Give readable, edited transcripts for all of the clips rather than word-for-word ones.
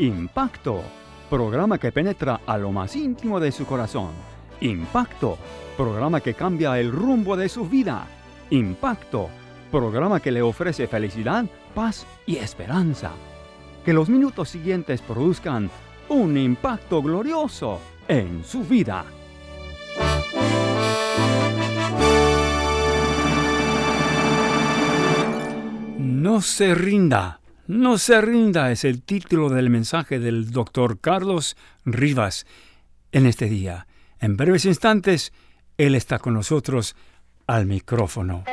Impacto, programa que penetra a lo más íntimo de su corazón. Impacto, programa que cambia el rumbo de su vida. Impacto, programa que le ofrece felicidad, paz y esperanza. Que los minutos siguientes produzcan un impacto glorioso en su vida. No se rinda, no se rinda es el título del mensaje del Dr. Carlos Rivas en este día. En breves instantes, él está con nosotros al micrófono.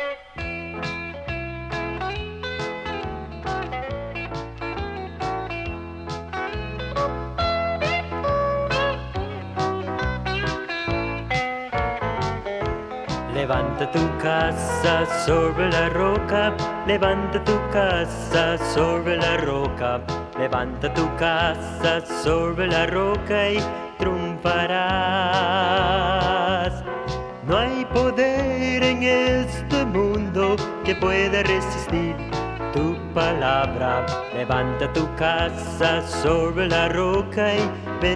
Levanta tu casa sobre la roca, levanta tu casa sobre la roca, levanta tu casa sobre la roca y triunfarás. No hay poder en este mundo que pueda resistir tu palabra. Levanta tu casa sobre la roca y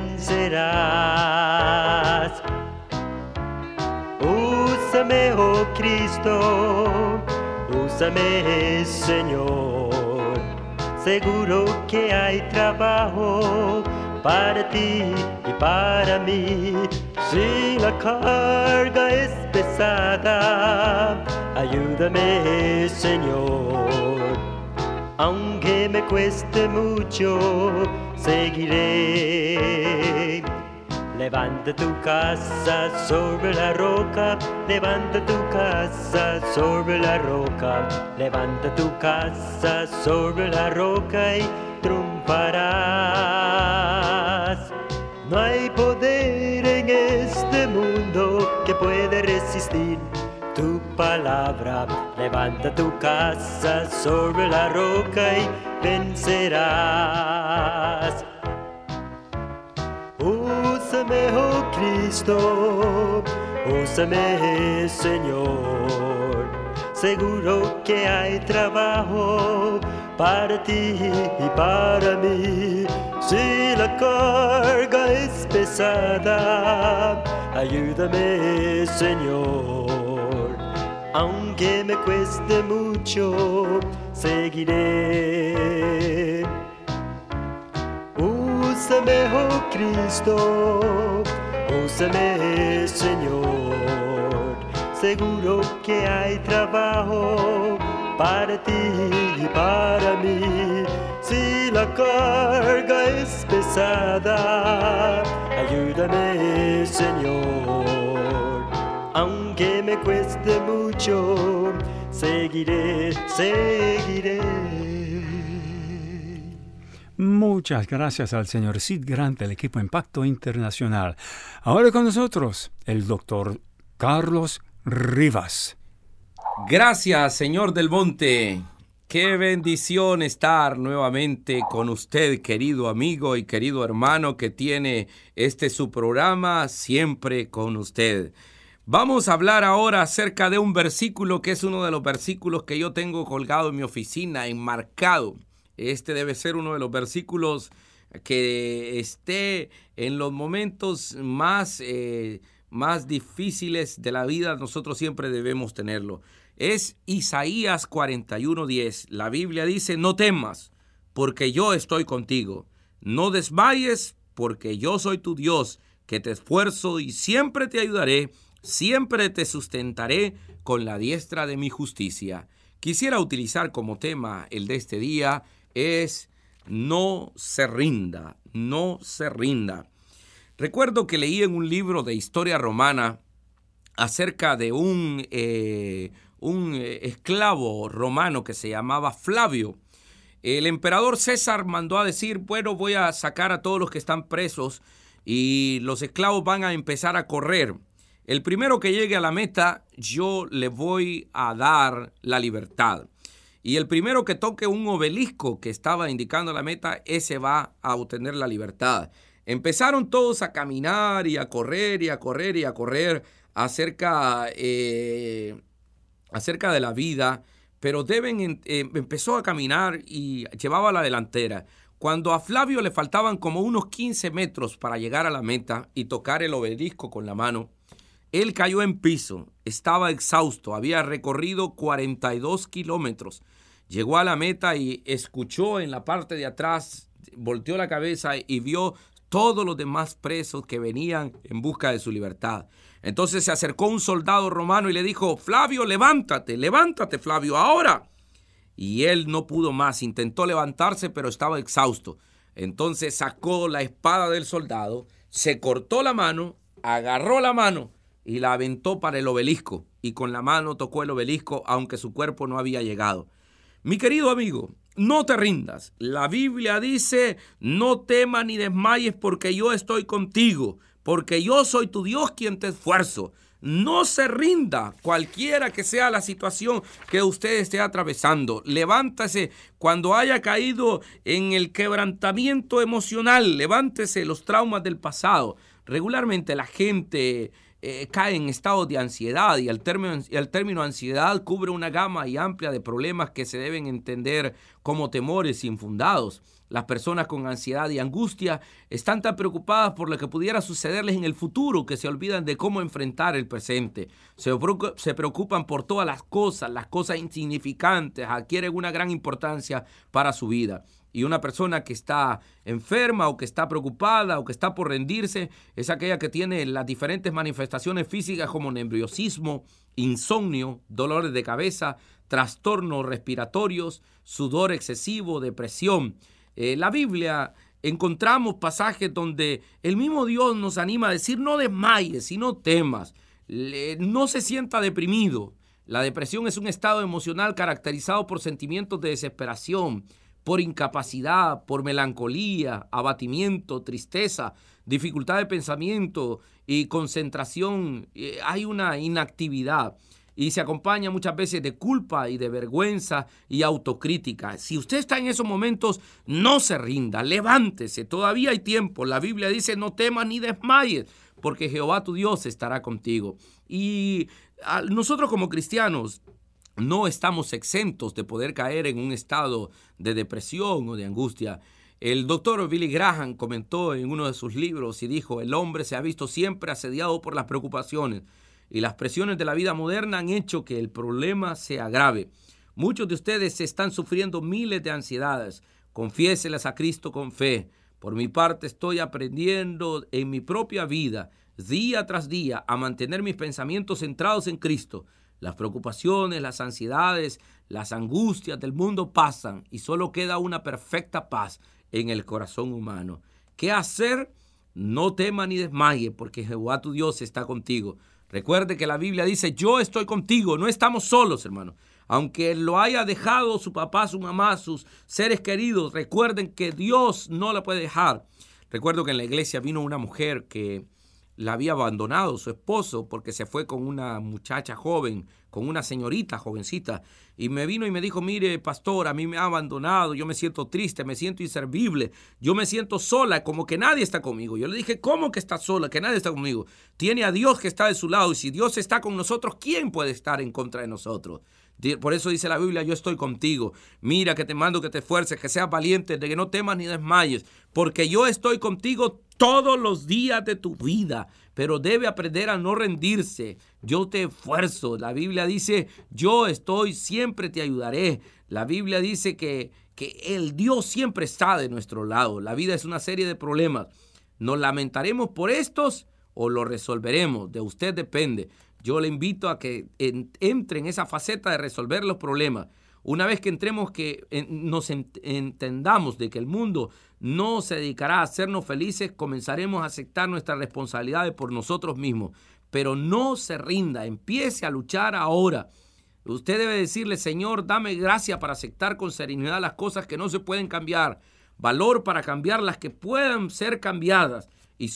vencerás. Úsame, oh Cristo, úsame, Señor. Seguro que hay trabajo para ti y para mí. Si la carga es pesada, ayúdame, Señor. Aunque me cueste mucho, seguiré. Levanta tu casa sobre la roca, levanta tu casa sobre la roca, levanta tu casa sobre la roca y triunfarás. No hay poder en este mundo que pueda resistir tu palabra. Levanta tu casa sobre la roca y vencerás. Úsame, oh Cristo, úsame, Señor. Seguro que hay trabajo para ti y para mí. Si la carga es pesada, ayúdame, Señor. Aunque me cueste mucho, seguiré. Úsame, oh Cristo, úsame, Señor. Seguro que hay trabajo para ti y para mí. Si la carga es pesada, ayúdame, Señor. Aunque me cueste mucho, seguiré, seguiré. Muchas gracias al señor Sid Grant del equipo Impacto Internacional. Ahora con nosotros, el doctor Carlos Rivas. Gracias, señor Del Monte. Qué bendición estar nuevamente con usted, querido amigo y querido hermano que tiene su programa siempre con usted. Vamos a hablar ahora acerca de un versículo que es uno de los versículos que yo tengo colgado en mi oficina, enmarcado. Este debe ser uno de los versículos que esté en los momentos más difíciles de la vida. Nosotros siempre debemos tenerlo. Es Isaías 41:10. La Biblia dice: no temas, porque yo estoy contigo. No desmayes, porque yo soy tu Dios, que te esfuerzo y siempre te ayudaré. Siempre te sustentaré con la diestra de mi justicia. Quisiera utilizar como tema el de este día es no se rinda, no se rinda. Recuerdo que leí en un libro de historia romana acerca de un esclavo romano que se llamaba Flavio. El emperador César mandó a decir: bueno, voy a sacar a todos los que están presos y los esclavos van a empezar a correr. El primero que llegue a la meta, yo le voy a dar la libertad. Y el primero que toque un obelisco que estaba indicando la meta, ese va a obtener la libertad. Empezaron todos a caminar y a correr y a correr y a correr acerca de la vida, pero empezó a caminar y llevaba la delantera. Cuando a Flavio le faltaban como unos 15 metros para llegar a la meta y tocar el obelisco con la mano, él cayó en piso, estaba exhausto, había recorrido 42 kilómetros. Llegó a la meta y escuchó en la parte de atrás, volteó la cabeza y vio todos los demás presos que venían en busca de su libertad. Entonces se acercó un soldado romano y le dijo: Flavio, levántate, levántate, Flavio, ahora. Y él no pudo más, intentó levantarse, pero estaba exhausto. Entonces sacó la espada del soldado, se cortó la mano, agarró la mano y la aventó para el obelisco, y con la mano tocó el obelisco, aunque su cuerpo no había llegado. Mi querido amigo, no te rindas. La Biblia dice: no temas ni desmayes, porque yo estoy contigo, porque yo soy tu Dios quien te esfuerzo. No se rinda, cualquiera que sea la situación que usted esté atravesando. Levántese cuando haya caído en el quebrantamiento emocional. Levántese los traumas del pasado. Regularmente la gente cae en estados de ansiedad, y el término ansiedad cubre una gama y amplia de problemas que se deben entender como temores infundados. Las personas con ansiedad y angustia están tan preocupadas por lo que pudiera sucederles en el futuro que se olvidan de cómo enfrentar el presente. Se preocupan por todas las cosas insignificantes, adquieren una gran importancia para su vida. Y una persona que está enferma o que está preocupada o que está por rendirse es aquella que tiene las diferentes manifestaciones físicas como nerviosismo, insomnio, dolores de cabeza, trastornos respiratorios, sudor excesivo, depresión. La Biblia encontramos pasajes donde el mismo Dios nos anima a decir: no desmayes y no temas, no se sienta deprimido. La depresión es un estado emocional caracterizado por sentimientos de desesperación, por incapacidad, por melancolía, abatimiento, tristeza, dificultad de pensamiento y concentración. Hay una inactividad y se acompaña muchas veces de culpa y de vergüenza y autocrítica. Si usted está en esos momentos, no se rinda, levántese, todavía hay tiempo. La Biblia dice: no temas ni desmayes, porque Jehová tu Dios estará contigo. Y nosotros como cristianos no estamos exentos de poder caer en un estado de depresión o de angustia. El doctor Billy Graham comentó en uno de sus libros y dijo: el hombre se ha visto siempre asediado por las preocupaciones, y las presiones de la vida moderna han hecho que el problema se agrave. Muchos de ustedes están sufriendo miles de ansiedades. Confiéselas a Cristo con fe. Por mi parte, estoy aprendiendo en mi propia vida, día tras día, a mantener mis pensamientos centrados en Cristo. Las preocupaciones, las ansiedades, las angustias del mundo pasan y solo queda una perfecta paz en el corazón humano. ¿Qué hacer? No tema ni desmaye, porque Jehová tu Dios está contigo. Recuerde que la Biblia dice: yo estoy contigo. No estamos solos, hermano. Aunque lo haya dejado su papá, su mamá, sus seres queridos, recuerden que Dios no la puede dejar. Recuerdo que en la iglesia vino una mujer que la había abandonado su esposo porque se fue con una muchacha joven, con una señorita jovencita, y me vino y me dijo: mire, pastor, a mí me ha abandonado, yo me siento triste, me siento inservible, yo me siento sola, como que nadie está conmigo. Yo le dije: ¿cómo que está sola, que nadie está conmigo? Tiene a Dios que está de su lado, y si Dios está con nosotros, ¿quién puede estar en contra de nosotros? Por eso dice la Biblia: yo estoy contigo. Mira que te mando que te esfuerces, que seas valiente, de que no temas ni desmayes, porque yo estoy contigo todos los días de tu vida. Pero debe aprender a no rendirse. Yo te esfuerzo. La Biblia dice: yo estoy, siempre te ayudaré. La Biblia dice que el Dios siempre está de nuestro lado. La vida es una serie de problemas. ¿Nos lamentaremos por estos o lo resolveremos? De usted depende. Yo le invito a que entre en esa faceta de resolver los problemas. Una vez que entremos, que nos entendamos de que el mundo no se dedicará a hacernos felices, comenzaremos a aceptar nuestras responsabilidades por nosotros mismos. Pero no se rinda, empiece a luchar ahora. Usted debe decirle: Señor, dame gracia para aceptar con serenidad las cosas que no se pueden cambiar, valor para cambiar las que puedan ser cambiadas,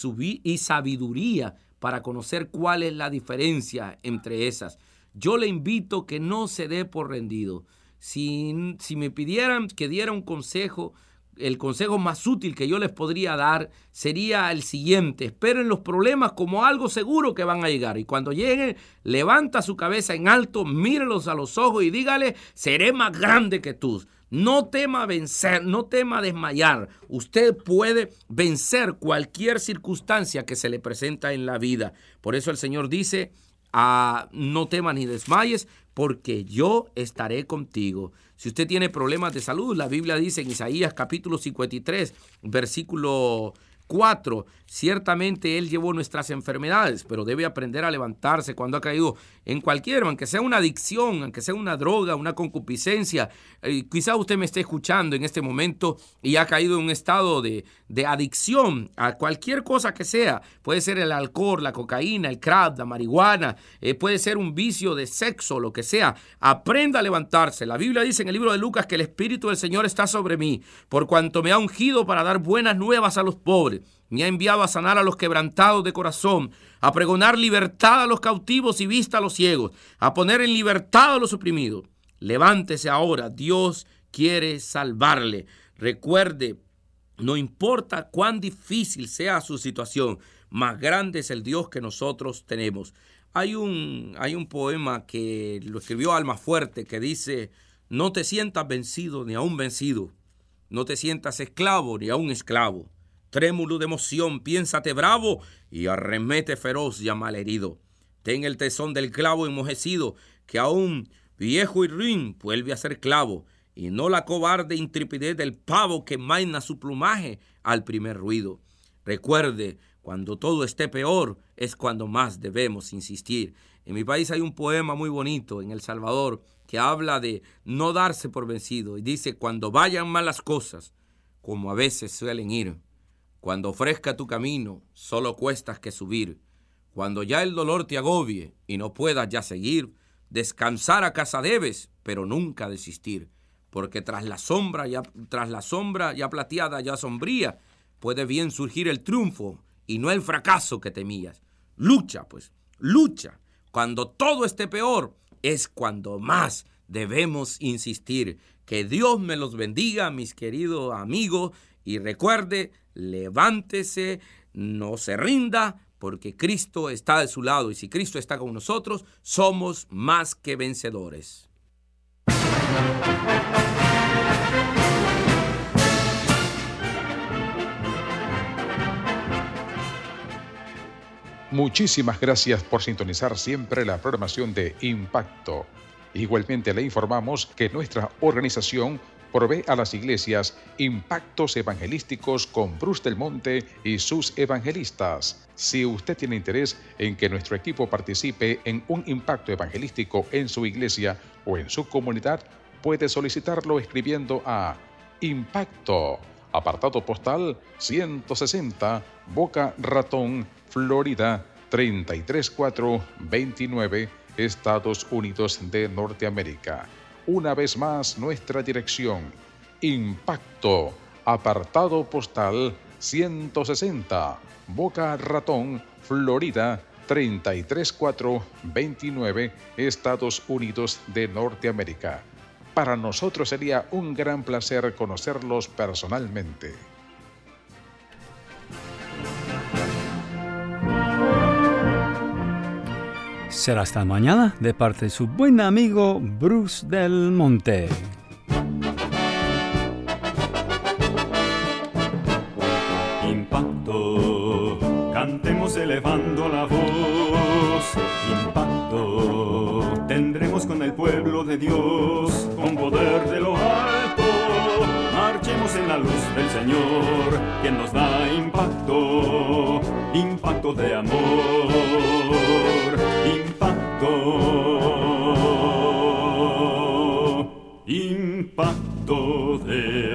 y sabiduría para conocer cuál es la diferencia entre esas. Yo le invito que no se dé por rendido. Si me pidieran que diera un consejo, el consejo más útil que yo les podría dar sería el siguiente: esperen los problemas como algo seguro que van a llegar, y cuando lleguen, levanta su cabeza en alto, mírelos a los ojos y dígale: seré más grande que tú. No tema vencer, no tema desmayar. Usted puede vencer cualquier circunstancia que se le presenta en la vida. Por eso el Señor dice, no temas ni desmayes, porque yo estaré contigo. Si usted tiene problemas de salud, la Biblia dice en Isaías capítulo 53, versículo 4, ciertamente Él llevó nuestras enfermedades, pero debe aprender a levantarse cuando ha caído en cualquiera, aunque sea una adicción, aunque sea una droga, una concupiscencia. Quizá usted me esté escuchando en este momento y ha caído en un estado de adicción a cualquier cosa que sea. Puede ser el alcohol, la cocaína, el crack, la marihuana, puede ser un vicio de sexo, lo que sea. Aprenda a levantarse. La Biblia dice en el libro de Lucas que el Espíritu del Señor está sobre mí, por cuanto me ha ungido para dar buenas nuevas a los pobres. Me ha enviado a sanar a los quebrantados de corazón, a pregonar libertad a los cautivos y vista a los ciegos, a poner en libertad a los oprimidos. Levántese ahora, Dios quiere salvarle. Recuerde, no importa cuán difícil sea su situación, más grande es el Dios que nosotros tenemos. Hay un poema que lo escribió Almafuerte que dice: no te sientas vencido ni aún vencido, no te sientas esclavo ni aún esclavo. Trémulo de emoción, piénsate bravo y arremete feroz y malherido. Ten el tesón del clavo enmojecido, que aún viejo y ruin vuelve a ser clavo, y no la cobarde intrepidez del pavo que maina su plumaje al primer ruido. Recuerde, cuando todo esté peor es cuando más debemos insistir. En mi país hay un poema muy bonito, en El Salvador, que habla de no darse por vencido, y dice: cuando vayan mal las cosas, como a veces suelen ir, cuando ofrezca tu camino, solo cuestas que subir. Cuando ya el dolor te agobie y no puedas ya seguir, descansar a casa debes, pero nunca desistir. Porque tras la sombra ya plateada, ya sombría, puede bien surgir el triunfo y no el fracaso que temías. Lucha, pues, lucha. Cuando todo esté peor, es cuando más debemos insistir. Que Dios me los bendiga, mis queridos amigos, y recuerde, levántese, no se rinda, porque Cristo está de su lado, y si Cristo está con nosotros, somos más que vencedores. Muchísimas gracias por sintonizar siempre la programación de Impacto. Igualmente le informamos que nuestra organización provee a las iglesias impactos evangelísticos con Bruce Del Monte y sus evangelistas. Si usted tiene interés en que nuestro equipo participe en un impacto evangelístico en su iglesia o en su comunidad, puede solicitarlo escribiendo a Impacto, apartado postal 160, Boca Ratón, Florida 33429, Estados Unidos de Norteamérica. Una vez más, nuestra dirección: Impacto, apartado postal 160, Boca Ratón, Florida 33429, Estados Unidos de Norteamérica. Para nosotros sería un gran placer conocerlos personalmente. Será hasta mañana de parte de su buen amigo Bruce Del Monte. Impacto, cantemos elevando la voz. Impacto, tendremos con el pueblo de Dios, con poder de lo alto. Marchemos en la luz del Señor, quien nos da impacto, impacto de amor. Impacto de